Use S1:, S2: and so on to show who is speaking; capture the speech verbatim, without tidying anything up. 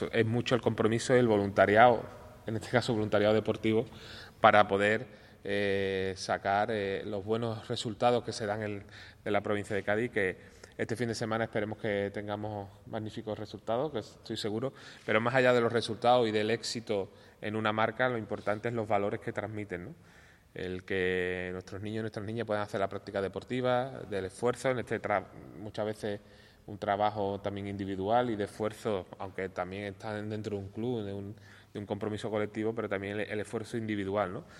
S1: es mucho el compromiso y el voluntariado, en este caso voluntariado deportivo, para poder eh, sacar eh, los buenos resultados que se dan en, en la provincia de Cádiz, que este fin de semana esperemos que tengamos magníficos resultados, que estoy seguro, pero más allá de los resultados y del éxito en una marca, lo importante es los valores que transmiten, ¿no? El que nuestros niños y nuestras niñas puedan hacer la práctica deportiva, del esfuerzo, en este tra muchas veces un trabajo también individual y de esfuerzo, aunque también están dentro de un club, de un, de un compromiso colectivo, pero también el, el esfuerzo individual, ¿no?